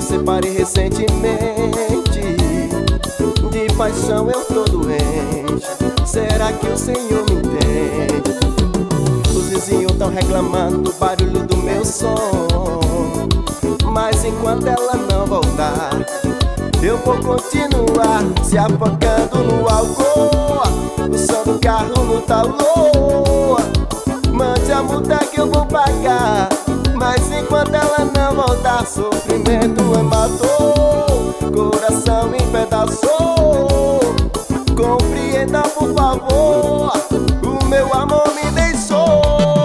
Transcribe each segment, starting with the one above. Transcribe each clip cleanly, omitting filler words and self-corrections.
separei recentemente. De paixão eu tô doente. Será que o Senhor me entende? Os vizinhos tão reclamando do barulho do meu som, mas enquanto ela não voltar, eu vou continuar se afogando no álcool. O som do carro no talô. Mande a multa que eu vou pagar, mas enquanto ela não voltar, sofrimento matou, coração empedaçou. Compreenda, por favor, o meu amor me deixou.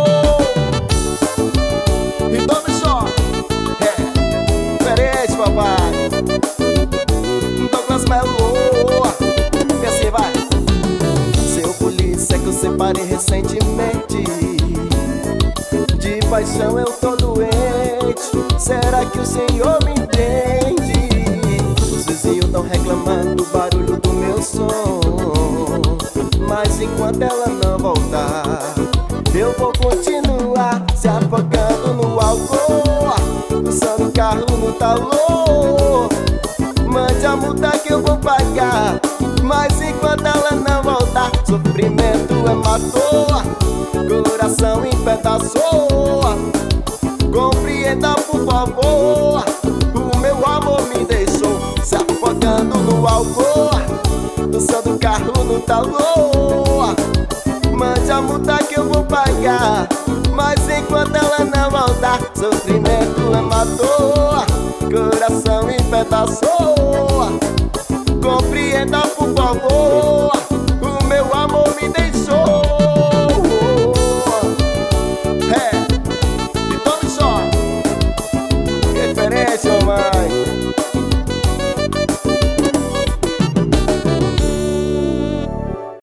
E tome só, diferente, papai. Douglas Melo, e assim vai. Seu polícia que eu separei recentemente. De paixão eu tô doente. Será que o Senhor me entende? Os vizinhos tão reclamando do barulho do meu som, mas enquanto ela não voltar, eu vou continuar se afogando no álcool. O som do carro no talô. Mande a multa que eu vou pagar, mas enquanto ela não voltar, sofrimento matou, coração empedaçou. Compreenda, por favor, o meu amor me deixou se afogando no álcool. O som do carro no talô. Mande a multa que eu vou pagar, mas enquanto ela não voltar, sofrimento matou, coração empedaçou.